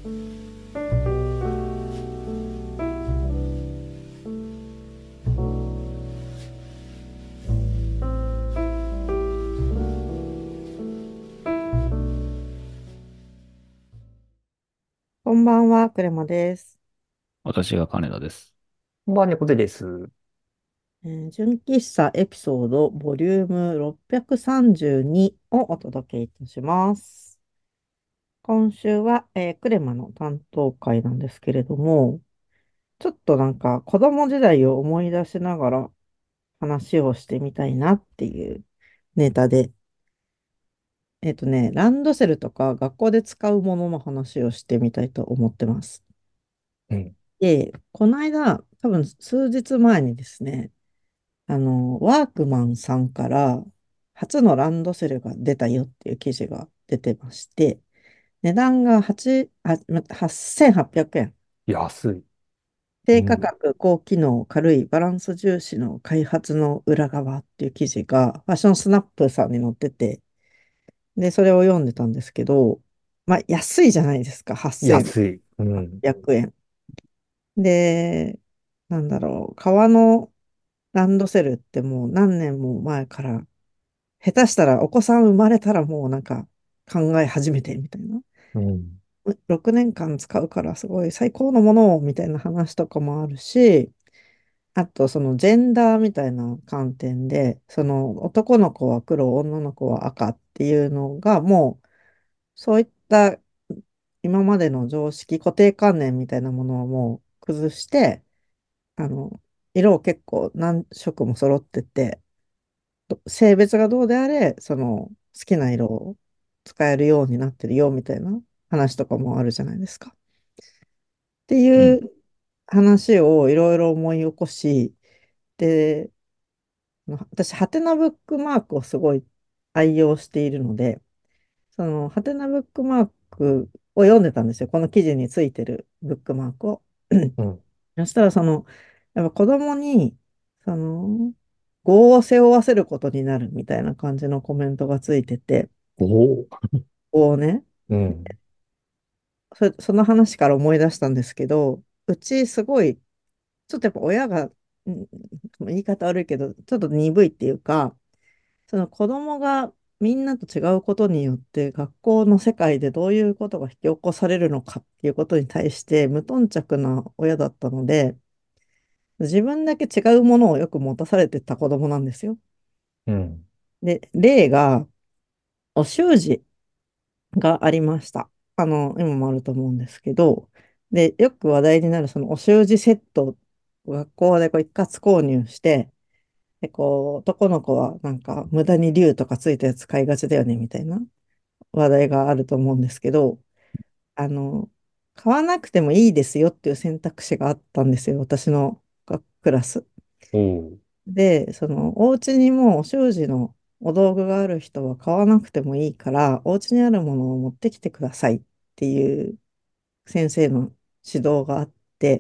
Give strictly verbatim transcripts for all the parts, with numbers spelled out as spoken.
こんばんは、クレマです。 私が金田です。 こんばんは、猫背です。 えー純喫茶エピソードボリュームろっぴゃくさんじゅうにをお届けいたします。今週は、えークレマの担当会なんですけれども、ちょっとなんか子供時代を思い出しながら話をしてみたいなっていうネタで、えっとね、ランドセルとか学校で使うものの話をしてみたいと思ってます。 うん。 で、この間、多分数日前にですね、あの、ワークマンさんから初のランドセルが出たよっていう記事が出てまして、値段がはち、あ、まはっせんはっぴゃくえん。 安い。う低価ん。 格、高機能、軽い、バランス重視の開発の裏側っていう記事がファッションスナップさんに載ってて、で、それを読んでたんですけど、まあ、安いじゃないですか、8800 安い。うん。 円。で、なんだろう、革のランドセルってもう何年も前から下手したらお子さん生まれたらもうなんか考え始めてみたいな。 うん。 ろくねんかん使うからすごい最高のものをみたいな話とかもあるし、あとそのジェンダーみたいな観点で、その男の子は黒、女の子は赤っていうのがもうそういった今までの常識、固定観念みたいなものをもう崩して、あの、色を結構何色も揃ってて、性別がどうであれ、その好きな色を使えるようになってるよみたいな話とかもあるじゃないですか。ってうん。 いう話をいろいろ思い起こし、で、まあ私、ハテナブックマークをすごい愛用しているので、そのハテナブックマークを読んでたんですよ。この記事についてるブックマークを。 うん。 そしたら、その、やっぱ子供に、その、業を背負わせることになるみたいな感じのコメントがついてて、 おお。 業をね、 うん。 そ、その話から思い出したんですけど、うちすごい、ちょっとやっぱ親が、うん言い方悪いけど、ちょっと鈍いっていうか、その子供がみんなと違うことによって学校の世界でどういうことが引き起こされるのかっていうことに対して無頓着な親だったので、自分だけ違うものをよく持たされてた子供なんですよ。 うん。 で、例が、お習字がありました。あの、今もあると思うんですけど、で、よく話題になるそのお習字セットを学校でこう一括購入して、で、こう、男の子はなんか無駄に竜とかついたやつ買いがちだよねみたいな話題があると思うんですけど、あの、買わなくてもいいですよっていう選択肢があったんですよ、私のがクラス。 おお。 で、その、お家にもうお習字のお道具がある人は買わなくてもいいから、お家にあるものを持ってきてくださいっていう先生の指導があって、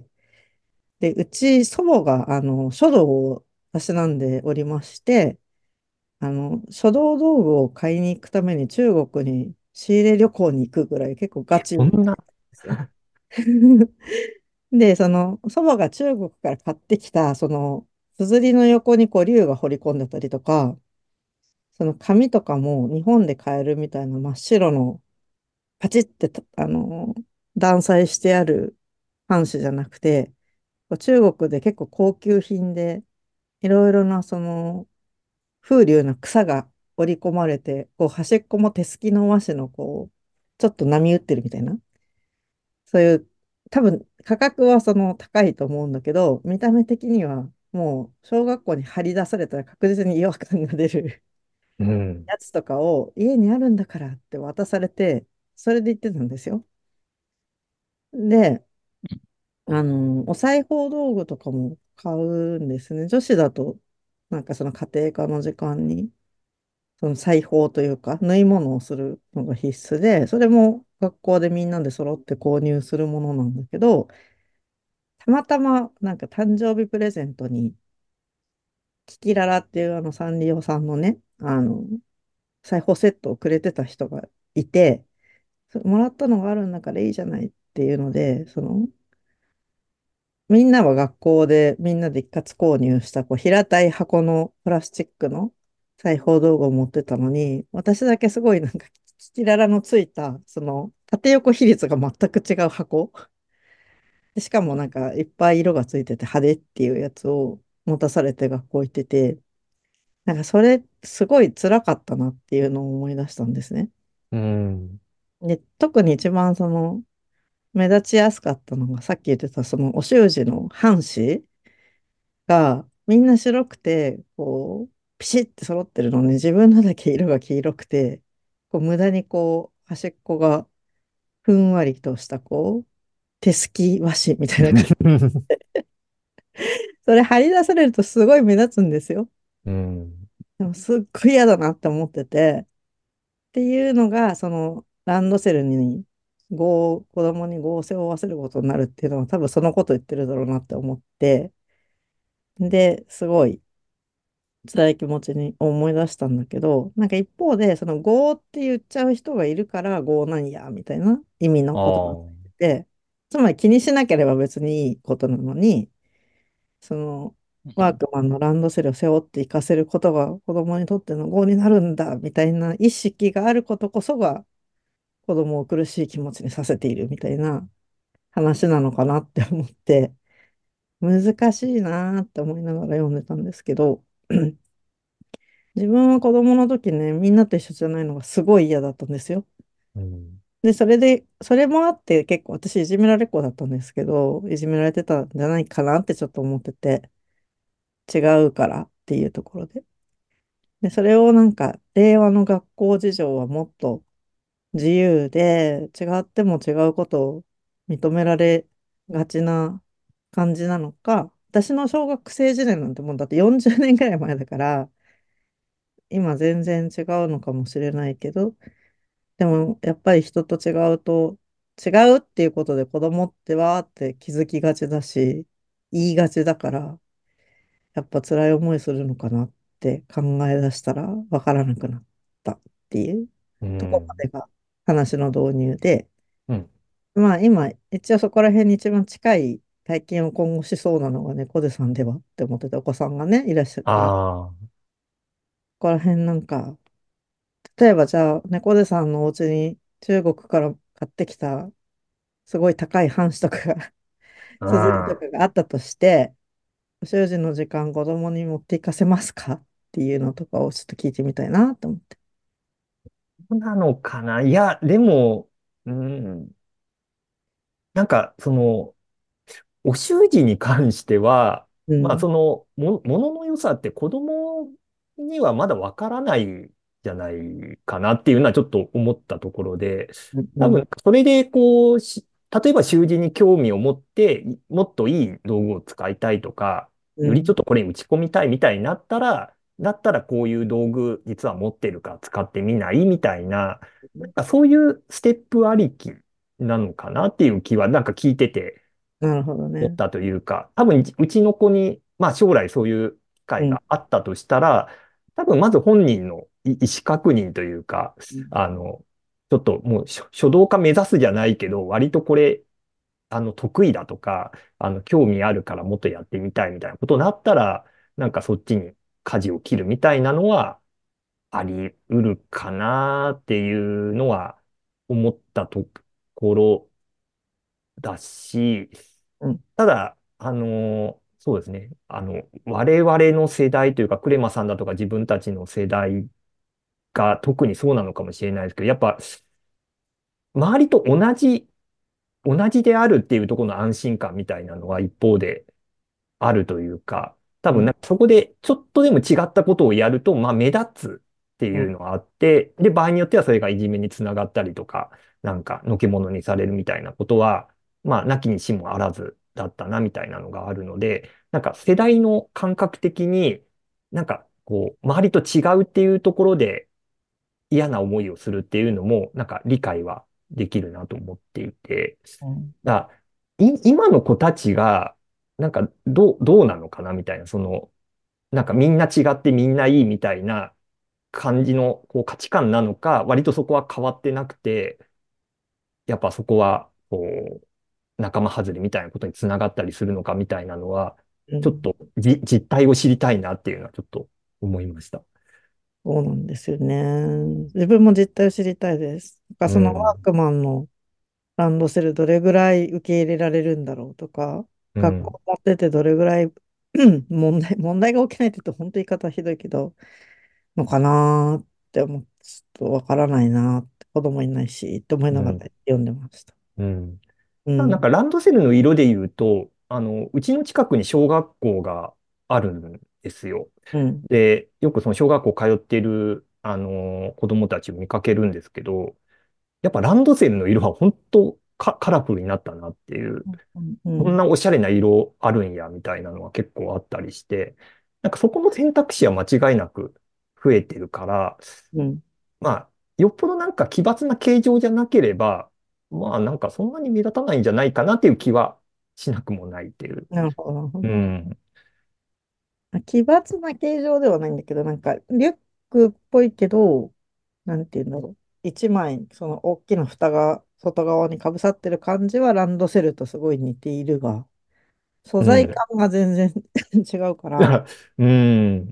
で、うち祖母が、あの、書道をたしなんでおりまして、あの、書道道具を買いに行くために中国に仕入れ旅行に行くぐらい結構ガチでそんな。 すよ。で、その、祖母が中国から買ってきた、その、硯の横にこう竜が彫り込んでたりとか、その紙とかも日本で買えるみたいな真っ白のパチってたあの、断裁してある半紙じゃなくて、こう中国で結構高級品で、いろいろなその風流な草が織り込まれて、こう端っこも手すきの和紙のこう、ちょっと波打ってるみたいな、そういう、多分価格はその高いと思うんだけど、見た目的にはもう小学校に貼り出されたら確実に違和感が出るうん。 やつとかを家にあるんだからって渡されて、それで言ってたんですよ。で、あの、お裁縫道具とかも買うんですね。女子だと、なんかその家庭科の時間に、その裁縫というか、縫い物をするのが必須で、それも学校でみんなで揃って購入するものなんだけど、たまたまなんか誕生日プレゼントに、キキララっていうあのサンリオさんのね、あの、裁縫セットをくれてた人がいて、そもらったのがあるんだからいいじゃない。 っていうので、その、みんなは学校でみんなで一括購入したこう平たい箱のプラスチックの裁縫道具を持ってたのに、私だけすごいなんかキキララのついた、その縦横比率が全く違う箱。でしかもなんかいっぱい色がついてて派手っていうやつを持たされて学校行ってて、なんかそれすごい辛かったなっていうのを思い出したんですね。 うん。 で、特に一番その目立ちやすかったのがさっき言ってたそのお習字の半紙がみんな白くて、こう、ピシッて揃ってるのに自分のだけ色が黄色くて、こう無駄にこう端っこがふんわりとしたこう、手すき和紙みたいな感じ。それ貼り出されるとすごい目立つんですよ。 うん。 でもすっごい嫌だなって思ってて、っていうのが、そのランドセルに合、子供に合成を負わせることになるっていうのは多分そのこと言ってるだろうなって思って、で、すごい辛い気持ちに思い出したんだけど、なんか一方で、その合って言っちゃう人がいるから合なんや、みたいな意味のあことがあ。 て、つまり気にしなければ別にいいことなのに、そのワークマンのランドセルを背負っていかせることが子供にとっての合になるんだ、みたいな意識があることこそが子供を苦しい気持ちにさせているみたいな話なのかなって思って、難しいなーって思いながら読んでたんですけど、自分は子供の時ね、みんなと一緒じゃないのがすごい嫌だったんですよ。 うん。 で、それで、それもあって結構私いじめられっ子だったんですけど、いじめられてたんじゃないかなってちょっと思ってて、違うからっていうところで。で、それをなんか、令和の学校事情はもっと自由で、違っても違うことを認められがちな感じなのか、私の小学生時代なんてもうだってよんじゅうねんぐらい前だから、今全然違うのかもしれないけど、でもやっぱり人と違うと、違うっていうことで子供ってわーって気づきがちだし、言いがちだから、やっぱ辛い思いするのかなって考え出したらわからなくなったっていううところまん。 でが話の導入で、 うん。 まあ今、一応そこら辺に一番近い体験を今後しそうなのが猫背さんではって思ってて、お子さんがね、いらっしゃるから、こああ。 こら辺なんか、例えばじゃあ、猫背さんのお家に中国から買ってきたすごい高い半紙とかが、 う綴りとん。 かがあったとして、お習字の時間子供に持っていかせますかっていうのとかをちょっと聞いてみたいなと思って。 そうなのかな。いや、でも、うん。なんか、その、お習字に関しては、まあ、 うん。 その、も、ものの良さって子供にはまだわからないじゃないかなっていうのはちょっと思ったところで、 うん。うん。 多分、それでこう、し例えば習字に興味を持って、いもっといい道具を使いたいとか、よりちょうん。 っとこれに打ち込みたいみたいになったら、だったらこういう道具実は持ってるから使ってみないみたいな、なんかそういうステップありきなのかなっていう気は、なんか聞いてて、 なるほどね。 思ったというか、多分うちの子に、まあ将来そういう機うん。 会があったとしたら、多分まず本人の意意思確認というか、 うん。 あの、ちょっともう書書道家目指すじゃないけど、割とこれ、あの、得意だとか、あの、興味あるからもっとやってみたいみたいなことになったら、なんかそっちに舵を切るみたいなのはあり得るかなっていうのは思ったところだし、 うん。 ただ、あのそうですね。あの、我々の世代というか、クレマさんだとか自分たちの世代が特にそうなのかもしれないですけど、やっぱ、周りと同じ、同じであるっていうところの安心感みたいなのは一方であるというか、多うん。 分なんかそこでちょっとでも違ったことをやると、まあ目立つってうん。 いうのがあって、で、場合によってはそれがいじめにつながったりとか、なんかのけ者にされるみたいなことは、まあなきにしもあらずだったなみたいなのがあるので、なんか世代の感覚的に、なんかこう、周りと違うっていうところで嫌な思いをするっていうのも、なんか理解はできるなと思っていて、 うん。 だい今の子たちが、なんか、どう、どうなのかなみたいな、その、なんかみんな違ってみんないいみたいな感じのこう価値観なのか、割とそこは変わってなくて、やっぱそこは、こう、 仲間外れみたいなことにつながったりするのかみたいなのは、 うん。 ちょっとじ実態を知りたいなっていうのはちょっと思いました。 そうなんですよね。自分も実態を知りたいです。なんかそのワーうん。 クマンのランドセルどれぐらい受け入れられるんだろうとか、 うん。 学校持っててどれぐらいうん問題、問題が起きないって言うと本当言い方はひどいけど、のかなーって思って、ちょっとわからないなーって、子供いないし、って思いながらうん。 読んでました。 うん。ただなんうん。 かランドセルの色で言うと、あの、うちの近くに小学校があるんですよ。 うん。 で、よくその小学校通ってる、あの、子供たちを見かけるんですけど、やっぱランドセルの色は本当カ、カラフルになったなっていう、 うん。うこんん。 なおしゃれな色あるんや、みたいなのは結構あったりして、なんかそこの選択肢は間違いなく増えてるから、 うん。 まあ、よっぽどなんか奇抜な形状じゃなければ、まあなんかそんなに目立たないんじゃないかなっていう気はしなくもないっていう。 なるほど、なるほど。 うん。 あ、奇抜な形状ではないんだけど、なんか、リュックっぽいけど、なんていうんだろう。一枚、その大きな蓋が外側にかぶさってる感じはランドセルとすごい似ているが、素うん。 材感が全然違うから、 うん。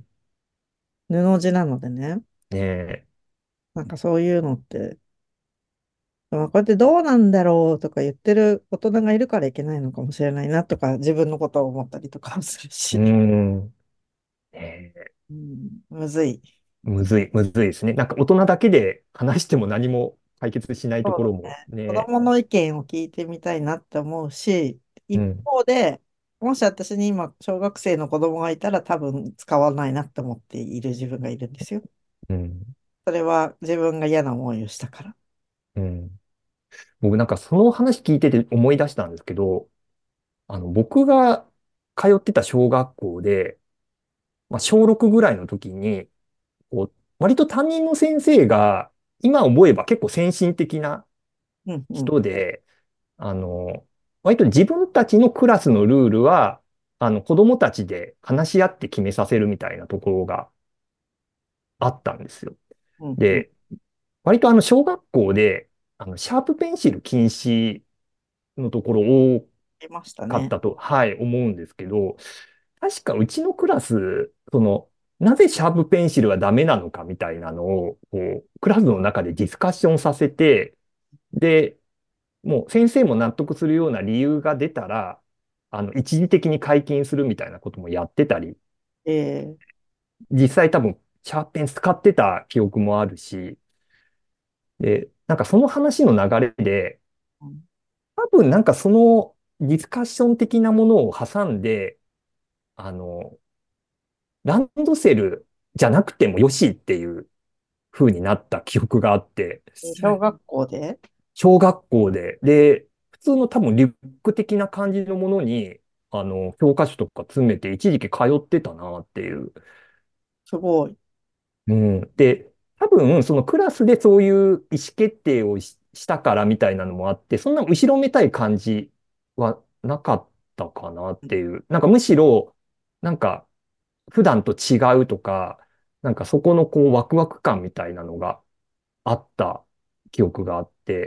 布地なのでね、 ねえ。 なんかそういうのって、まあ、こうやってどうなんだろうとか言ってる大人がいるからいけないのかもしれないなとか、自分のことを思ったりとかもするうし、 ん。ねえ。 うん、むずい。 むずい、むずいですね。なんか大人だけで話しても何も解決しないところもそうだね。子ね。 供の意見を聞いてみたいなって思うし、一うん。 方で、もし私に今、小学生の子供がいたら多分使わないなって思っている自分がいるんですよ。 うん。 それは自分が嫌な思いをしたから。 うん。僕なんかその話聞いてて思い出したんですけど、あの、僕が通ってた小学校で、まあ、小ろくぐらいの時に、こう、割と担任の先生が、今思えば結構先進的なうんうん。 人で、あの、割と自分たちのクラスのルールは、あの、子供たちで話し合って決めさせるみたいなところがあったんですよ。 うんうん。 で、割とあの、小学校で、あの、シャープペンシル禁止のところ多いましたね。 かったと、はい、思うんですけど、確かうちのクラス、その、なぜシャープペンシルはダメなのかみたいなのを、こう、クラスの中でディスカッションさせて、で、もう先生も納得するような理由が出たら、あの、一時的に解禁するみたいなこともやってたり、 ええ。 実際多分、シャーペン使ってた記憶もあるし、で、なんかその話の流れで、 うん。 多分なんかそのディスカッション的なものを挟んで、あの、ランドセルじゃなくてもよしっていう風になった記憶があって、 小学校で。 小学校で、で、普通の多分リュック的な感じのものに、あの、教科書とか詰めて一時期通ってたなっていう。 すごい。 うん。で、多分そのクラスでそういう意思決定をし、したからみたいなのもあって、そんな後ろめたい感じはなかったかなっていう。なんかむしろ、なんか普段と違うとか、なんかそこのこうワクワク感みたいなのがあった記憶があって、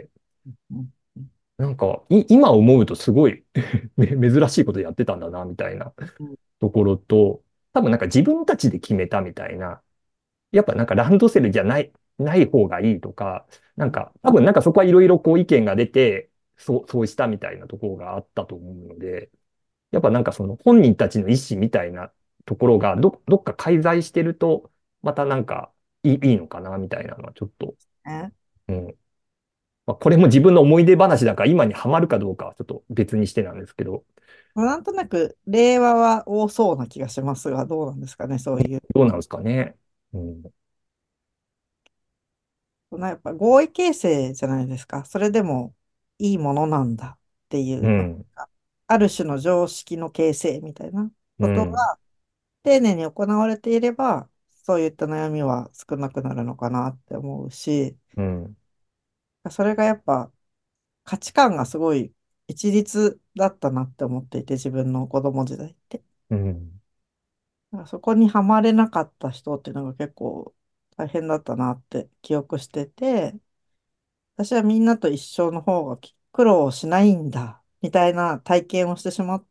うんうんなんかい今思うとすごいめ珍しいことやってたんだなみたいなうん。 ところと、多分なんか自分たちで決めたみたいな、やっぱなんかランドセルじゃない、ない方がいいとか、なんか多分なんかそこはいろいろこう意見が出て、そう、そうしたみたいなところがあったと思うので、やっぱなんかその本人たちの意思みたいなところがど、どっか介在してると、またなんかいい、いいのかなみたいなのはちょっと、 ね。 うん。まあ、これも自分の思い出話だから今にハマるかどうかはちょっと別にしてなんですけど、 まあなんとなく、令和は多そうな気がしますが、どうなんですかね、そういう。 どうなんですかね。うん。 なやっぱ合意形成じゃないですか。それでもいいものなんだっていう、まうん。 あ、ある種の常識の形成みたいなことうん。 が丁寧に行われていれば、そういった悩みは少なくなるのかなって思うし、 うん。 それがやっぱ価値観がすごい一律だったなって思っていて、自分の子供時代って。 うん。 だからそこにはまれなかった人っていうのが結構大変だったなって記憶してて、私はみんなと一緒の方がき苦労しないんだみたいな体験をしてしまって、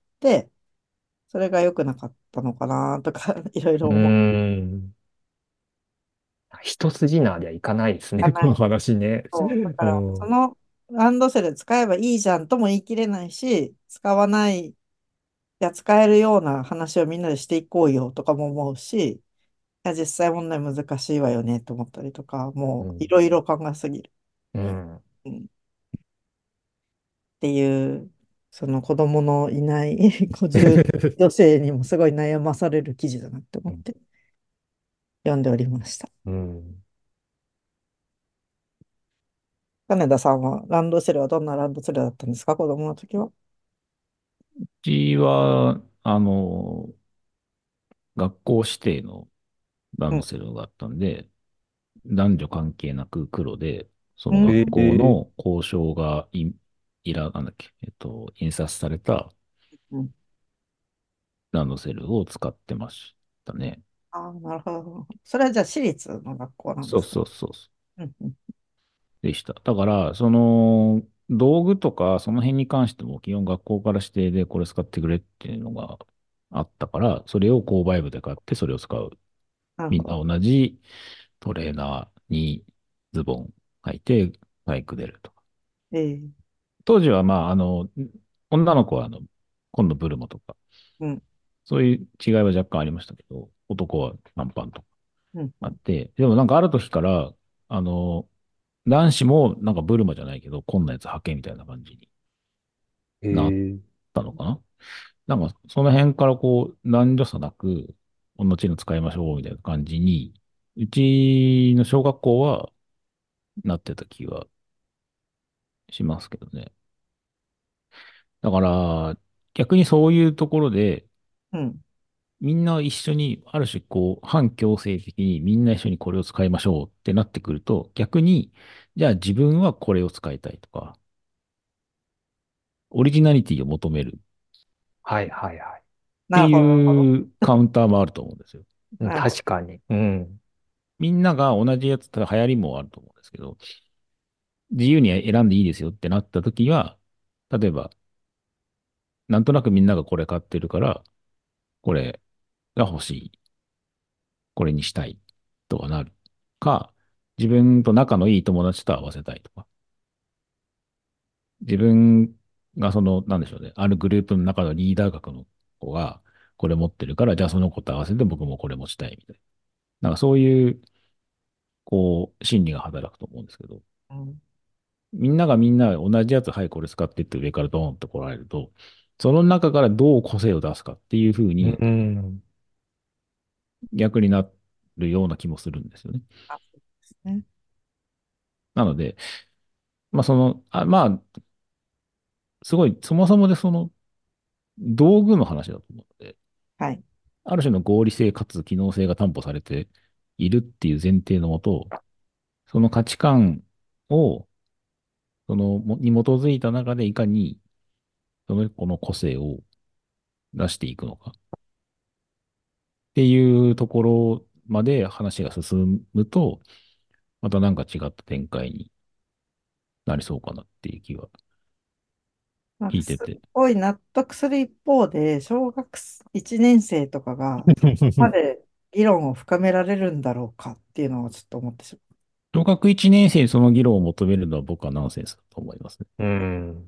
それが良くなかったのかなとか、いろいうーろ思ん。一筋縄ではいかないですね、このわない。 話ね。 そう。だかうら、そん。 のランドセル使えばいいじゃんとも言い切れないし、使わない、いや、使えるような話をみんなでしていこうよとかも思うし、いや、実際問題難しいわよねと思ったりとか、もういうん。 ろいろ考えすぎる。 うん。 うん、っていう、その子供のいないごじゅう女性にもすごい悩まされる記事だなって思って読んでおりました。 うん。 金田さんはランドセルはどんなランドセルだったんですか、子供の時は。 うちは、あの、学校指定のランドうん。 セルがあったんで、男女関係なく黒で、そうん。 の学ええ。 校の校章がい、いら、なんだっけ、えっと、印刷されたうん。 ランドセルを使ってましたね。 ああ、なるほど。それはじゃあ私立の学校なんでそうすか。 そうそう。 うん。うん。 でした。だから、その、道具とか、その辺に関しても、基本学校から指定でこれ使ってくれっていうのがあったから、それを購買部で買って、それを使う。みんななるほど。 同じトレーナーにズボン履いて、バイク出るとか。 ええ。 当時は、まあ、あの、女の子は、あの、今度ブルモとか、 うん。 そういう違いは若干ありましたけど、男は短パンとかうん。うん。 あって、でもなんかある時から、あの、男子もなんかブルマじゃないけど、こんなやつ履けみたいな感じになっええ。 たのかな。なんかその辺からこう、男女差なく、同じの使いましょうみたいな感じに、うちの小学校はなってた気はしますけどね。だから、逆にそういうところで、 うん。 みんな一緒に、ある種こう、反強制的にみんな一緒にこれを使いましょうってなってくると、逆に、じゃあ自分はこれを使いたいとか、オリジナリティを求めるはいはいはい。 ってなるほど。なるほど。 いうカウンターもあると思うんですよ。 うん、 なるほど。 確かに。うん。 みんなが同じやつ、ただ流行りもあると思うんですけど、自由に選んでいいですよってなった時は、例えば、なんとなくみんながこれ買ってるから、これが欲しい。これにしたい。とかなる。か、自分と仲のいい友達と合わせたいとか。自分がその、なんでしょうね。あるグループの中のリーダー格の子が、これ持ってるから、じゃあその子と合わせて僕もこれ持ちたいみたいな。なんかそういう、こう、心理が働くと思うんですけど、 うん。 みんながみんな同じやつ、はい、これ使ってって上からドーンと来られると、その中からどう個性を出すかっていうふううにん。 逆になるような気もするんですよね。 あ、そうですね。 なので、まあその、あ、まあ、すごい、そもそもでその道具の話だと思うので、 はい。 ある種の合理性かつ機能性が担保されているっていう前提のもと、その価値観を、その、もに基づいた中でいかに、その子の個性を出していくのか。っていうところまで話が進むと、またなんか違った展開になりそうかなっていう気はなんかす聞いてて。 ごい納得する一方で、小学いちねん生とかが、そこまで議論を深められるんだろうかっていうのはちょっと思ってしま小学いちねん生にその議論を求めるのは僕はナンセンスだと思いますね。 うん。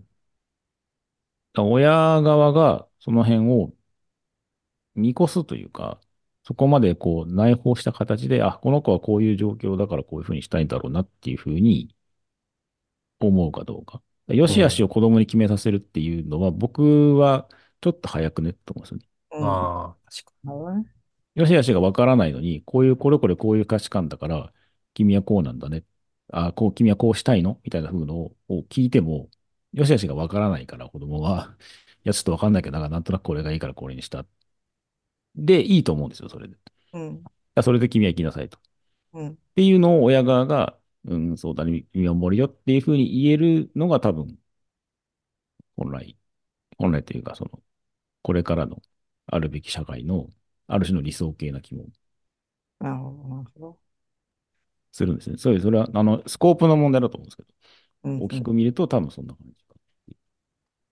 だから親側がその辺を見越すというか、そこまでこう内包した形で、あ、この子はこういう状況だからこういうふうにしたいんだろうなっていうふうに思うかどうか。よし悪しうん。 を子供に決めさせるっていうのは僕はちょっと早くねと思うんですよね。 う。うん。 ああ、確かなるほどね。 よしあしがわからないのに、こういう、これこれこういう価値観だから、君はこうなんだね。あ、こう、君はこうしたいのみたいな風のを聞いても、よしあしがわからないから、子供は、いや、ちょっとわかんないけど、なんかなんとなくこれがいいからこれにした。で、いいと思うんですよ、それで。いうん。 やそれで君は行きなさいと。っうん。 ていうのを親側が、うん、そうだね、見守るよっていう風に言えるのが多分、本来、本来というか、その、これからのあるべき社会の、ある種の理想形な気もなるほど。なるほど。 するんですね。そういう、それは、あの、スコープの問題だと思うんですけど、 うん。 大きうん。 く見ると多分そんな感じか。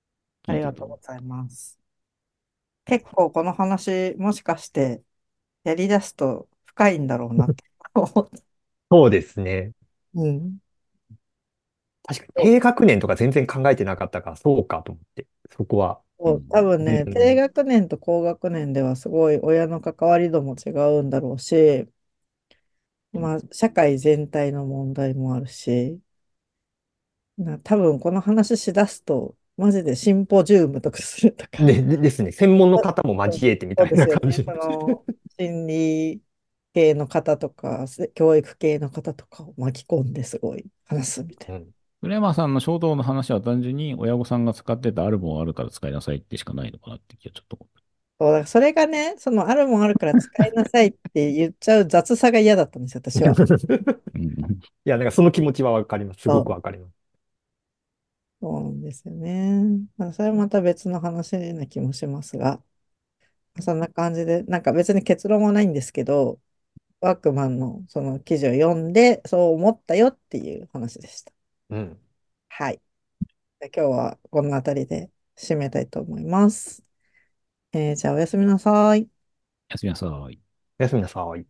あり聞いてて。 がとうございます。結構この話、もしかしてやり出すと深いんだろうなって思って。 そうですね。 うん。 確かに低学年とか全然考えてなかったから、そうかと思って。そこは。 そう多うん。 う分ね、低ん。 学年と高学年ではすごい親の関わり度も違うんだろうし、まあ、社会全体の問題もあるし、な多分この話しだすと、マジでシンポジウムとかするとか、 ね、でですね。専門のあ方も交えてみそうたいなですよね。そ感じの。 の、心理系の方とか、せ教育系の方とかを巻き込んですごい話すみたいな。 うん。 古山さんの衝動の話は単純に親御さんが使ってたあるもんあるから使いなさいってしかないのかなって気がちょっと思っそう、だからそれがね、そのあるもんあるから使いなさいって言っちゃう雑さが嫌だったんですよ、私は。 た。うん。 いや、なんかその気持ちはわかります。すごくそうわかります。 そうなんですよね。まあ、それはまた別の話な気もしますが、そんな感じで、なんか別に結論はないんですけど、ワークマンのその記事を読んで、そう思ったよっていう話でした。 うん。 はい。で今日はこの辺りで締めたいと思います。えーじゃあおやすみなさい。 やすみなさい。 おやすみなさい。